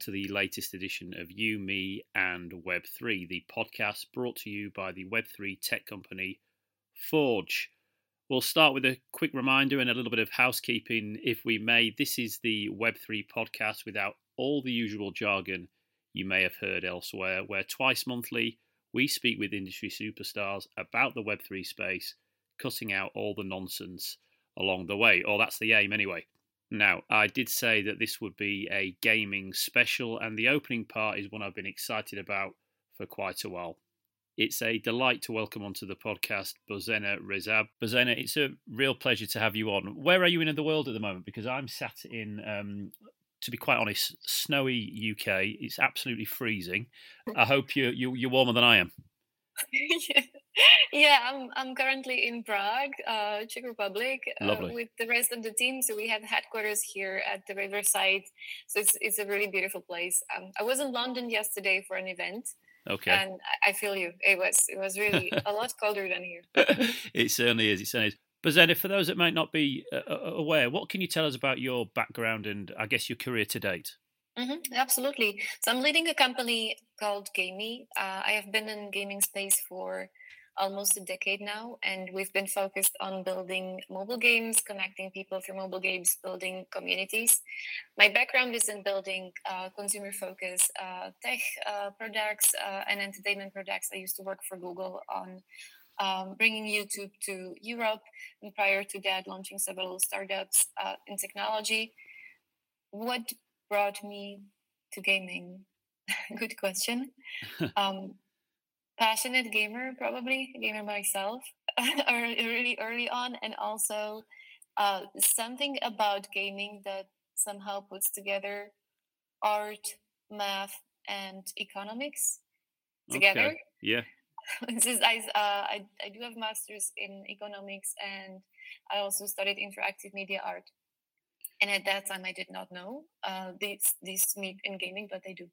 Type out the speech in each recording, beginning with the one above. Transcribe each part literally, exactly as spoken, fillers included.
to the latest edition of You, Me and Web three, the podcast brought to you by the Web three tech company Forge. We'll start with a quick reminder and a little bit of housekeeping, if we may. This is the Web three podcast without all the usual jargon you may have heard elsewhere, where twice monthly we speak with industry superstars about the Web three space, cutting out all the nonsense along the way. Or that's the aim anyway. Now, I did say that this would be a gaming special, and the opening part is one I've been excited about for quite a while. It's a delight to welcome onto the podcast Bozena Rezab. Bozena, it's a real pleasure to have you on. Where are you in the world at the moment? Because I'm sat in, um, to be quite honest, snowy U K. It's absolutely freezing. I hope you, you, you're warmer than I am. Yeah, I'm I'm currently in Prague, uh, Czech Republic, uh, Lovely. with the rest of the team. So we have headquarters here at the riverside. So it's it's a really beautiful place. Um, I was in London yesterday for an event. Okay. And I feel you. It was it was really a lot colder than here. It certainly is. It certainly is. But Zena, for those that might not be uh, aware, what can you tell us about your background and I guess your career to date? Mm-hmm, absolutely. So I'm leading a company called Gamey. Uh, I have been in gaming space for almost a decade now, and we've been focused on building mobile games, connecting people through mobile games, building communities. My background is in building uh, consumer-focused uh, tech uh, products uh, and entertainment products. I used to work for Google on um, bringing YouTube to Europe, and prior to that, launching several startups uh, in technology. What brought me to gaming? Good question. Um, passionate gamer, probably gamer myself, really early on, and also uh, something about gaming that somehow puts together art, math, and economics together. Okay. Yeah. This is I, uh, I I do have masters in economics, and I also studied interactive media art. And at that time, I did not know uh, these these meet in gaming, but they do.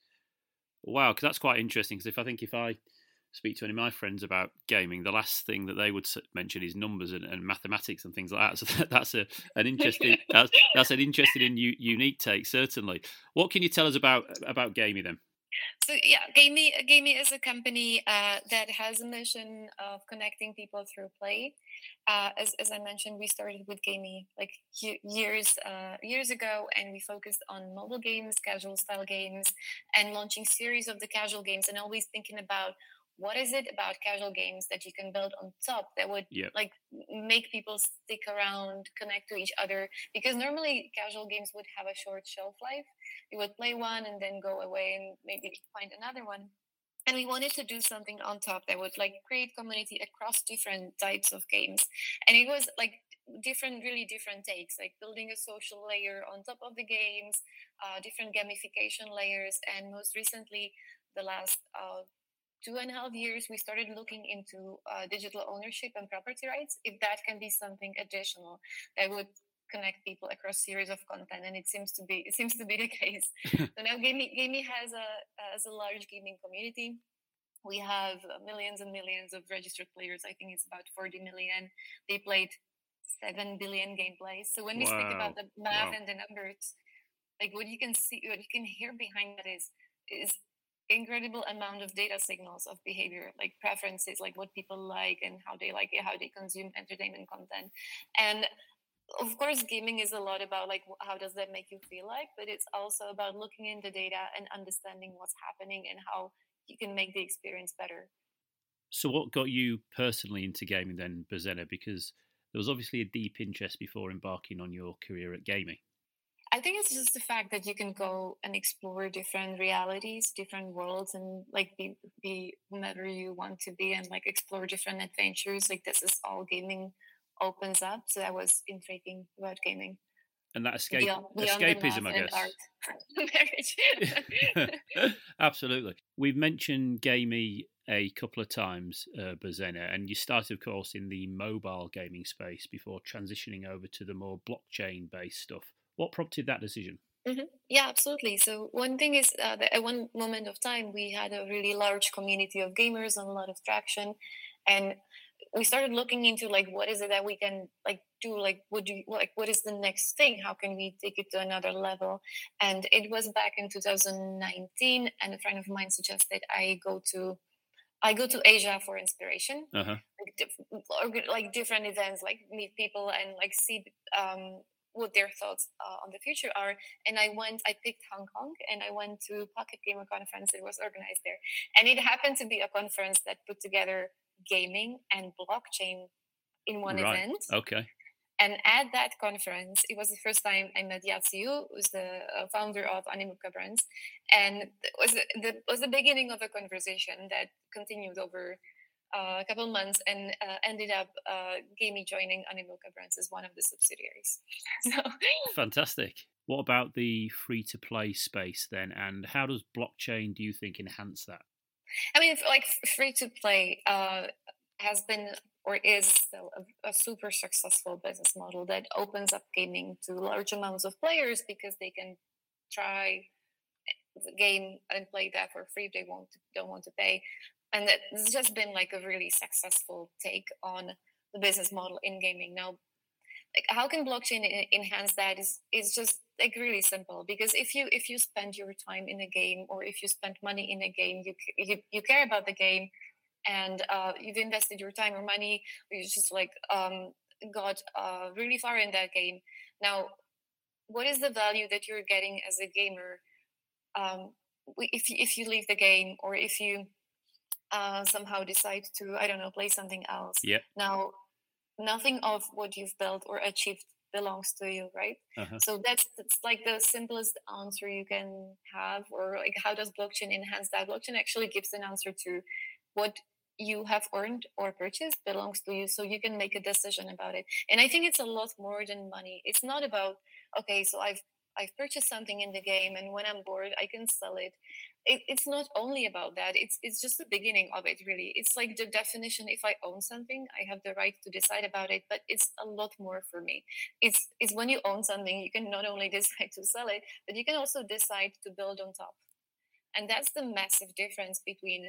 Wow, because that's quite interesting. Because if I think if I speak to any of my friends about gaming, the last thing that they would mention is numbers and, and mathematics and things like that. So that, that's a an interesting that's, that's an interesting and u- unique take, certainly. What can you tell us about about gaming then? So yeah, Gamey Gamey is a company uh, that has a mission of connecting people through play. Uh, as as I mentioned, we started with Gamey like years uh, years ago, and we focused on mobile games, casual style games, and launching series of the casual games, and always thinking about what is it about casual games that you can build on top that would yep. like make people stick around, connect to each other? Because normally casual games would have a short shelf life. You would play one and then go away and maybe find another one. And we wanted to do something on top that would like create community across different types of games. And it was like different, really different takes, like building a social layer on top of the games, uh, different gamification layers, and most recently, the last uh, two and a half years, we started looking into uh, digital ownership and property rights, if that can be something additional that would connect people across series of content, and it seems to be it seems to be the case. So now Gamey Gamey has a has a large gaming community. We have millions and millions of registered players. I think it's about forty million. They played seven billion gameplays. So when we wow. speak about the math wow. and the numbers, like what you can see, what you can hear behind that is is incredible amount of data signals of behavior, like preferences, like what people like and how they like it, how they consume entertainment content. And of course, gaming is a lot about like how does that make you feel like, but it's also about looking in the data and understanding what's happening and how you can make the experience better. So what got you personally into gaming then, Bozena? Because there was obviously a deep interest before embarking on your career at gaming. I think it's just the fact that you can go and explore different realities, different worlds, and like be be whomever you want to be, and like explore different adventures. Like this is all gaming opens up. So that was intriguing about gaming. And that escape beyond, beyond escapism, I guess. Marriage. Absolutely. We've mentioned Gamey a couple of times, uh, Bozena, and you started, of course, in the mobile gaming space before transitioning over to the more blockchain-based stuff. What prompted that decision? Mm-hmm. Yeah, absolutely. So one thing is uh, that at one moment of time, we had a really large community of gamers and a lot of traction. And we started looking into like what is it that we can like do, like what do you, like what is the next thing, how can we take it to another level. And it was back in two thousand nineteen, and a friend of mine suggested I go to I go to Asia for inspiration, Uh-huh. like, diff- like different events, like meet people and like see um, what their thoughts uh, on the future are. And I went, I picked Hong Kong, and I went to Pocket Gamer Conference. It was organized there, and it happened to be a conference that put together gaming and blockchain in one Right. event. Okay. And at that conference, it was the first time I met Yatsiu, who's the uh, founder of Animuka Brands, and it was the was the beginning of a conversation that continued over uh, a couple months and uh, ended up uh, Gamey joining Animuka Brands as one of the subsidiaries. So, Fantastic. What about the free-to-play space then, and how does blockchain, do you think, enhance that? I mean, like free to play uh, has been or is still a, a super successful business model that opens up gaming to large amounts of players because they can try the game and play that for free if they won't don't want to pay. And it's just been like a really successful take on the business model in gaming. Now, like how can blockchain e- enhance that is is just like really simple, because if you if you spend your time in a game, or if you spend money in a game, you c- you, you care about the game, and uh, you've invested your time or money, or you just like um, got uh, really far in that game. Now, what is the value that you're getting as a gamer um, we- if you, if you leave the game, or if you uh, somehow decide to, I don't know, play something else? Yeah. Now, nothing of what you've built or achieved belongs to you, right? Uh-huh. So that's that's like the simplest answer you can have. Or like, how does blockchain enhance that? Blockchain actually gives an answer to what you have earned or purchased belongs to you, so you can make a decision about it. And I think it's a lot more than money. It's not about, okay, so i've I've purchased something in the game, and when I'm bored I can sell it. It, it's not only about that. It's it's just the beginning of it, really. It's like the definition: if I own something, I have the right to decide about it. But it's a lot more for me. It's it's when you own something, you can not only decide to sell it, but you can also decide to build on top. And that's the massive difference between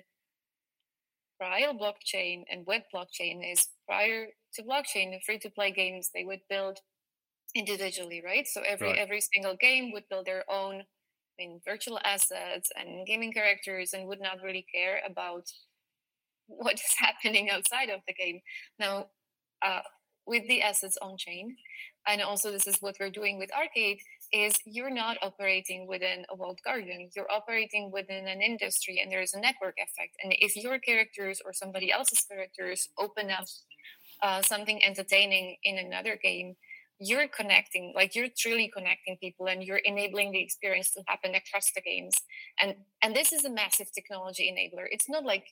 trial blockchain and web blockchain. Is prior to blockchain, the free to play games, they would build individually, right? So every Right. every single game would build their own, I mean, virtual assets and gaming characters, and would not really care about what is happening outside of the game. Now, uh, with the assets on chain, and also this is what we're doing with Arcade, is you're not operating within a walled garden. You're operating within an industry, and there is a network effect. And if your characters or somebody else's characters open up uh, something entertaining in another game, you're connecting, like you're truly connecting people, and you're enabling the experience to happen across the games. And and this is a massive technology enabler. It's not like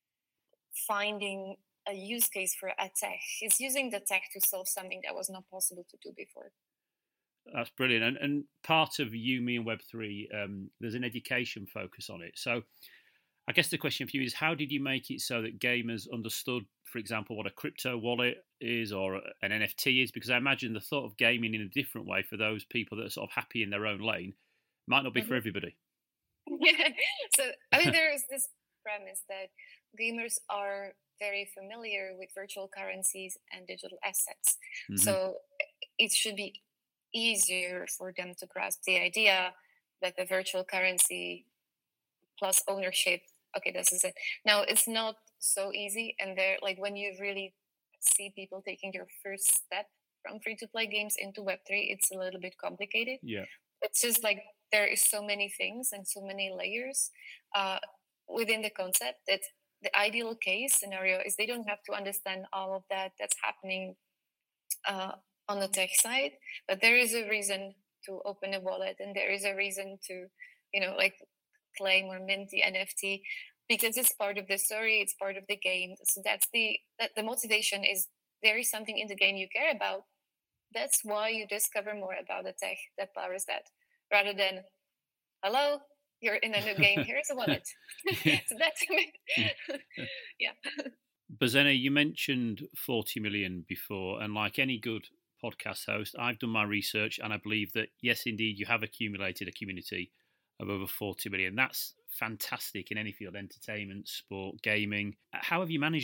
finding a use case for a tech. It's using the tech to solve something that was not possible to do before. That's brilliant. And, and part of Yumi and Web three, um, there's an education focus on it. So I guess the question for you is, how did you make it so that gamers understood, for example, what a crypto wallet is or an N F T is? Because I imagine the thought of gaming in a different way for those people that are sort of happy in their own lane might not be mm-hmm. for everybody. Yeah. So, I mean, there is this premise that gamers are very familiar with virtual currencies and digital assets. Mm-hmm. So it should be easier for them to grasp the idea that the virtual currency plus ownership, okay, this is it. Now, it's not so easy. And there, like when you really see people taking their first step from free-to-play games into Web three, it's a little bit complicated. Yeah. It's just like there is so many things and so many layers uh, within the concept that the ideal case scenario is they don't have to understand all of that that's happening uh, on the tech side, but there is a reason to open a wallet, and there is a reason to, you know, like claim or mint the N F T, because it's part of the story, it's part of the game. So that's the that the motivation is there is something in the game you care about. That's why you discover more about the tech that powers that, rather than, hello, you're in a new game, here's a wallet. So that's yeah. Bozena, you mentioned forty million before, and like any good podcast host, I've done my research, and I believe that, yes, indeed, you have accumulated a community of over forty million. That's fantastic in any field: entertainment, sport, gaming. How have you managed that?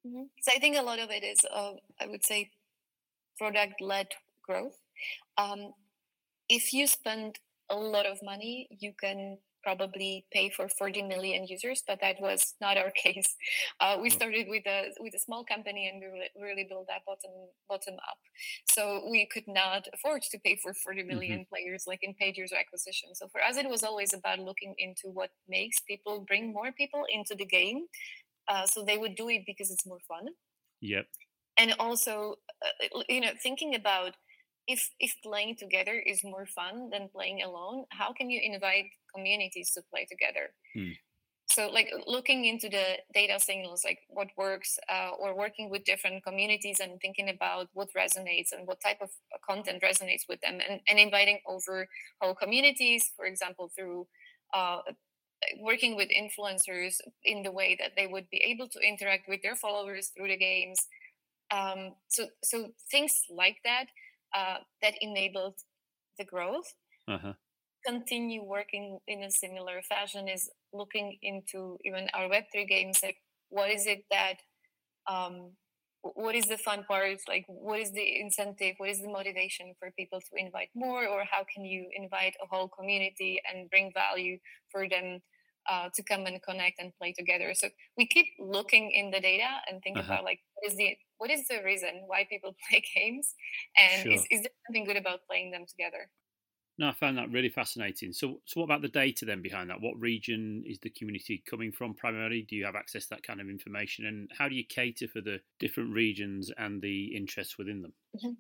Mhm. So I think a lot of it is, uh, I would say, product-led growth. Um, if you spend a lot of money, you can probably pay for forty million users, but that was not our case. Uh, we Right. started with a with a small company, and we really, really built that bottom bottom up. So we could not afford to pay for forty Hmm. million players like in paid user acquisition. So for us, it was always about looking into what makes people bring more people into the game. Uh, so they would do it because it's more fun, Yep. and also uh, you know thinking about if if playing together is more fun than playing alone, how can you invite communities to play together? Mm. So like looking into the data signals, like what works, uh, or working with different communities and thinking about what resonates and what type of uh, content resonates with them, and, and inviting over whole communities, for example, through uh, working with influencers in the way that they would be able to interact with their followers through the games. Um, so so things like that, uh, that enabled the growth. Uh-huh. Continue working in a similar fashion is looking into even our web three games, like what is it that, um, wh- what is the fun part, like what is the incentive, what is the motivation for people to invite more, or how can you invite a whole community and bring value for them, uh, to come and connect and play together. So we keep looking in the data and think Uh-huh. about like what is the what is the reason why people play games, and is, Sure. is there something good about playing them together? No, I found that really fascinating. So, so what about the data then behind that? What region is the community coming from primarily? Do you have access to that kind of information? And how do you cater for the different regions and the interests within them? Mhm.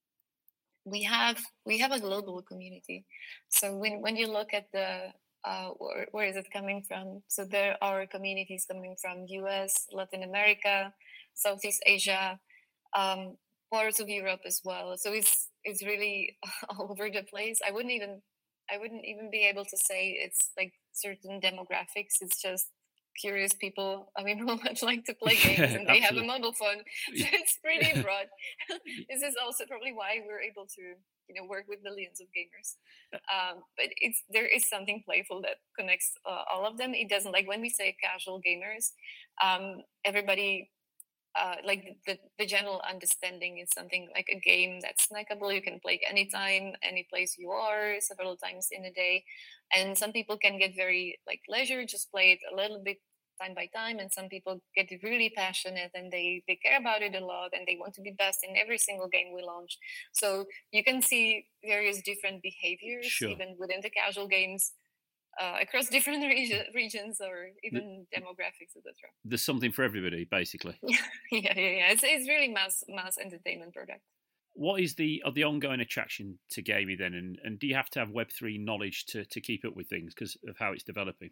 we have we have a global community. So when when you look at the, uh, where, where is it coming from? So there are communities coming from U S, Latin America, Southeast Asia, um, parts of Europe as well. So it's it's really all over the place. I wouldn't even I wouldn't even be able to say it's like certain demographics. It's just curious people. I mean, who much like to play games Yeah, and they have a absolutely. mobile phone. So Yeah. it's pretty broad. This is also probably why we're able to, you know, work with millions of gamers. Um, but it's there is something playful that connects uh, all of them. It doesn't, like when we say casual gamers, um, everybody, uh, like the, the general understanding is something like a game that's snackable. You can play anytime, any place you are, several times in a day. And some people can get very like leisure, just play it a little bit time by time. And some people get really passionate and they, they care about it a lot and they want to be best in every single game we launch. So you can see various different behaviors Sure. even within the casual games, uh, across different regi- regions or Th- even demographics, et cetera. There's something for everybody, basically. Yeah, yeah, yeah, yeah. It's it's really mass mass entertainment product. What is the of the ongoing attraction to gaming then, and, and do you have to have Web three knowledge to, to keep up with things because of how it's developing?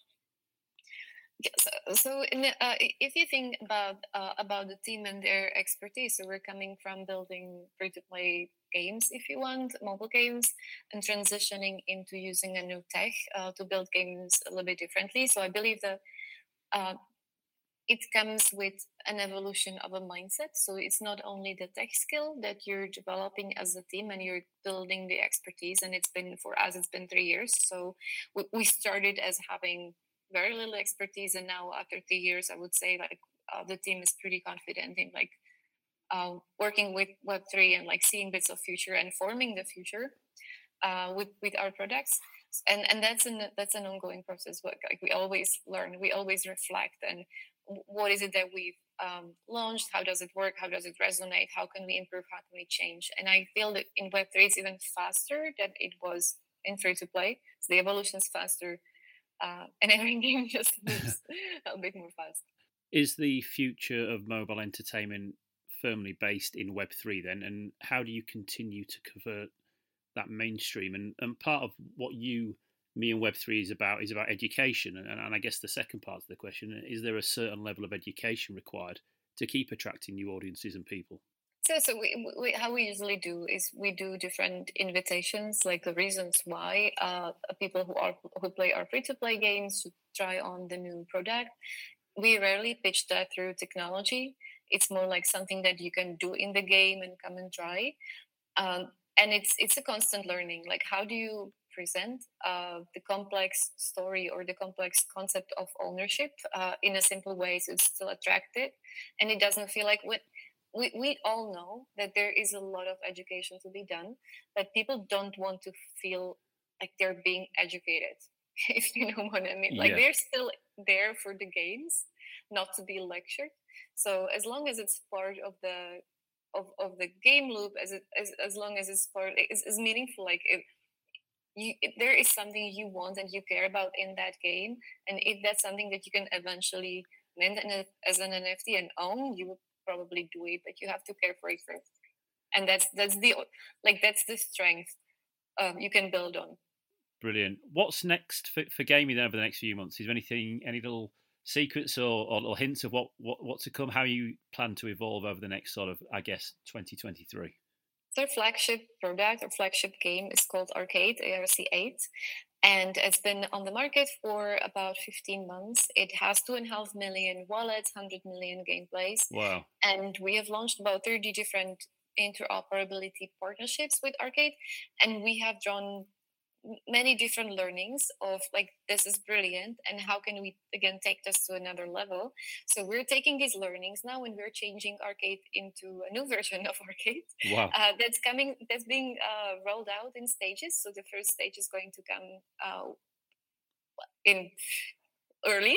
Yeah, so, so in the, uh, i- if you think about uh, about the team and their expertise, so we're coming from building free to play games, if you want, mobile games, and transitioning into using a new tech uh, to build games a little bit differently. So I believe that uh, it comes with an evolution of a mindset. So it's not only the tech skill that you're developing as a team and you're building the expertise. And it's been, for us, it's been three years. So we, we started as having very little expertise. And now after three years, I would say like uh, the team is pretty confident in like uh, working with web three and like seeing bits of future and forming the future uh, with with our products. And and that's an that's an ongoing process. Like, like we always learn, we always reflect, and w- what is it that we've um, launched, how does it work, how does it resonate, how can we improve, how can we change. And I feel that in web three it's even faster than it was in free to play. So the evolution is faster, uh, and every game just moves a bit more fast. Is the future of mobile entertainment firmly based in Web three then, and how do you continue to convert that mainstream? And and part of what you me and Web three is about is about education, and, and I guess the second part of the question is there a certain level of education required to keep attracting new audiences and people? So, so we, we, how we usually do is we do different invitations, like the reasons why uh, people who are who play our free to play games should try on the new product. We rarely pitch that through technology. It's more like something that you can do in the game and come and try. Um, and it's it's a constant learning. Like, how do you present uh, the complex story or the complex concept of ownership uh, in a simple way, so it's still attractive, and it doesn't feel like what we, we all know that there is a lot of education to be done, but people don't want to feel like they're being educated, if you know what I mean. Like Yeah. they're still there for the games, not to be lectured. So as long as it's part of the of, of the game loop, as it as, as long as it's part is, is meaningful, like if you if there is something you want and you care about in that game, and if that's something that you can eventually mint an- as an N F T and own, you will probably do it, but you have to care for it first. And that's that's the like that's the strength um, you can build on. Brilliant. What's next for, for gaming then over the next few months? Is there anything, any little secrets or, or, or hints of what, what, what to come? How you plan to evolve over the next sort of, I guess, twenty twenty-three? Their flagship product or flagship game is called Arcade, A R C eight, and it's been on the market for about fifteen months. It has two and a half million wallets, one hundred million gameplays. Wow. And we have launched about thirty different interoperability partnerships with Arcade, and we have drawn many different learnings of like, this is brilliant, and how can we again take this to another level. So we're taking these learnings now and we're changing Arcade into a new version of Arcade. Wow. Uh, that's coming that's being uh, rolled out in stages. So the first stage is going to come uh, in early.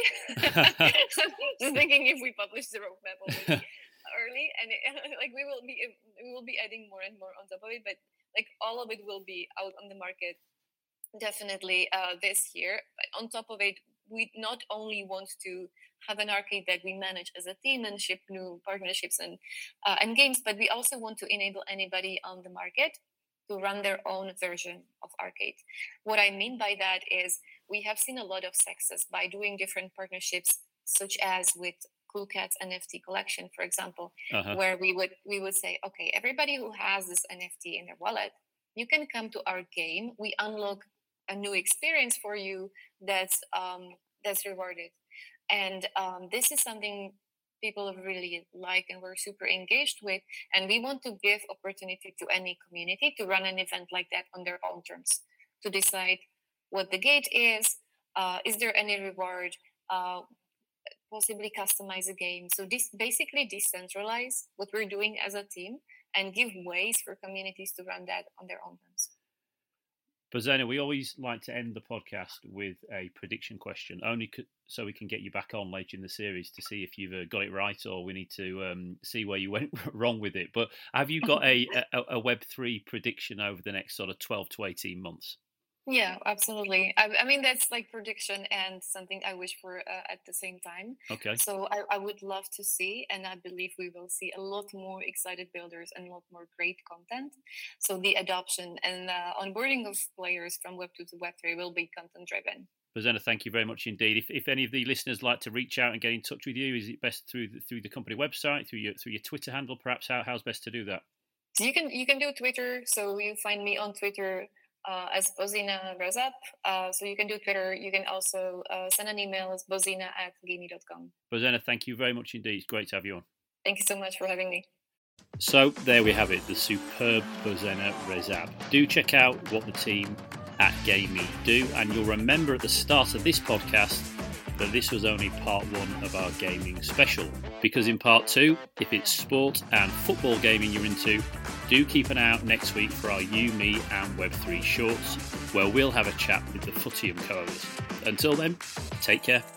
Just thinking if we publish the roadmap already early, and it, like we will be we will be adding more and more on top of it, but like all of it will be out on the market definitely uh, this year. But on top of it, we not only want to have an Arcade that we manage as a team and ship new partnerships and uh, and games, but we also want to enable anybody on the market to run their own version of Arcade. What I mean by that is we have seen a lot of success by doing different partnerships, such as with Cool Cats N F T collection, for example, uh-huh. where we would we would say, okay, everybody who has this N F T in their wallet, you can come to our game. We unlock a new experience for you that's um, that's rewarded, and um, this is something people really like and we're super engaged with, and we want to give opportunity to any community to run an event like that on their own terms, to decide what the gate is, uh, is there any reward, uh, possibly customize a game. So this basically decentralize what we're doing as a team and give ways for communities to run that on their own terms. Bozena, we always like to end the podcast with a prediction question, only co- so we can get you back on later in the series to see if you've uh, got it right, or we need to um, see where you went wrong with it. But have you got a, a, a Web three prediction over the next sort of twelve to eighteen months? Yeah, absolutely. I, I mean, that's like prediction and something I wish for uh, at the same time. Okay. So I, I would love to see, and I believe we will see a lot more excited builders and a lot more great content. So the adoption and uh, onboarding of players from Web two to Web three will be content driven. Bozena, thank you very much indeed. If if any of the listeners like to reach out and get in touch with you, is it best through the, through the company website, through your through your Twitter handle, perhaps? How how's best to do that? You can you can do Twitter. So you find me on Twitter Uh, as Bozena Rezab. Uh, so you can do Twitter. You can also uh, send an email as bozena at gamey dot com. Bozena, thank you very much indeed. It's great to have you on. Thank you so much for having me. So there we have it, the superb Bozena Rezab. Do check out what the team at Gamey do, and you'll remember at the start of this podcast that this was only part one of our gaming special, because in part two, if it's sport and football gaming you're into, do keep an eye out next week for our You, Me and Web three shorts, where we'll have a chat with the Footium Coalition. Until then, take care.